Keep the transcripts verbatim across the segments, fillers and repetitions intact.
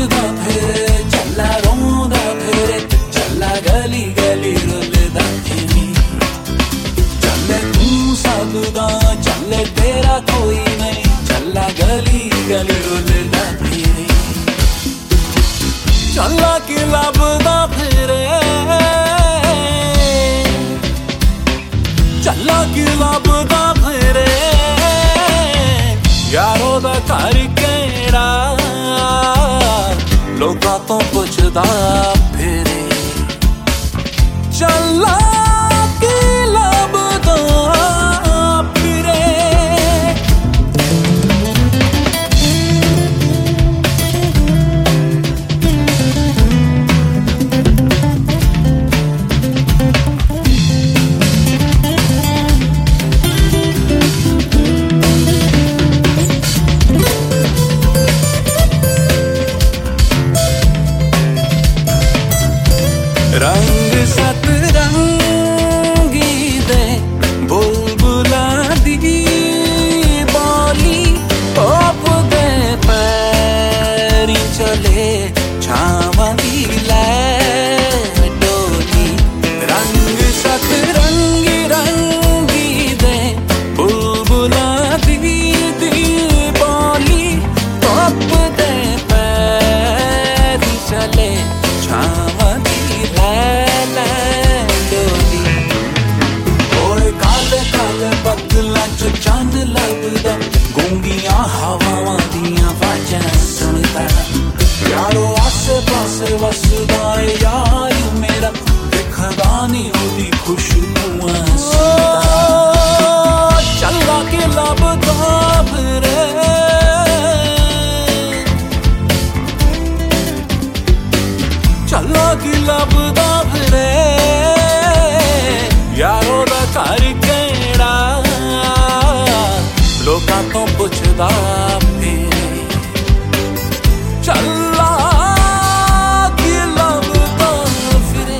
हसदा फिरे चला रोंदा फिरे चला गली गली रुलदा फिरे चले तू सबदा चले तेरा कोई नहीं चला गली गली रुलदा फिरे चला कि लभदा फिरे चला कि लभदा फिरे यारो दा घर केड़ा लोकां तो पुछदा फिरे चला कि लभदा फिरे रंग सतरंगी दे बुलबुला दी बोली ओप दे पैरी चले छावां दी लै डोली रंग सतरंगी रंगी दे बुलबुला दी दी बोली ओप दे पैरी चले छावां चंद लभदा गूंगियां हवावां दियां वाजां सुनदा यारो आसे पासे वसदा है यार मेरा दिखदा नी ओदी खुशबूआं सुनदा चला के लभदा फिरे चला के लभदा फिरे यारो दा घर केड़ा लोकां तो पुछदा फिरे चला कि लभदा फिरे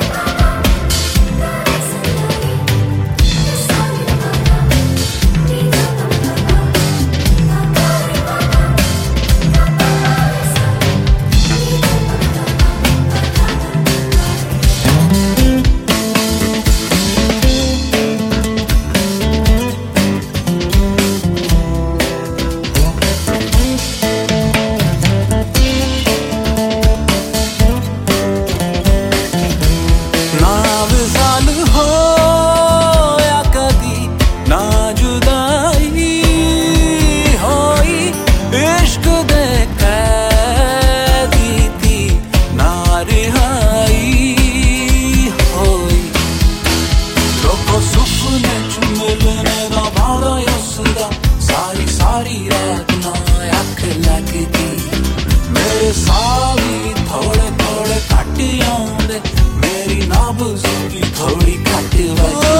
सारी सारी रात ना अख लगदी मेरे सावी थोड़े थोड़े घट आउंदे मेरी नाब्ज़ की थोड़ी घट वजदी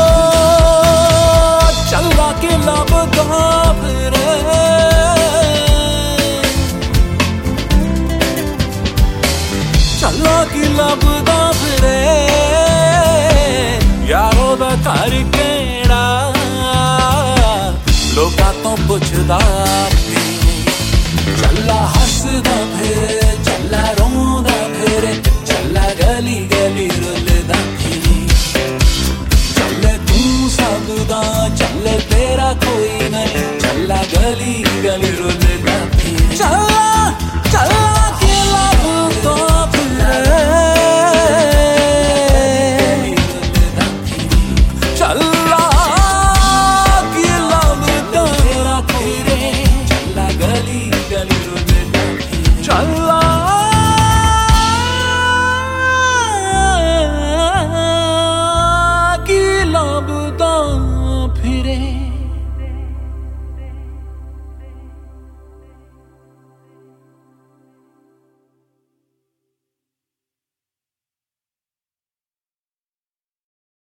चला के लभदा फिरे चला के लभदा फिरे यारो दा घर केड़ा लोकां तो पुछदा फिरे चला हसदा फिरे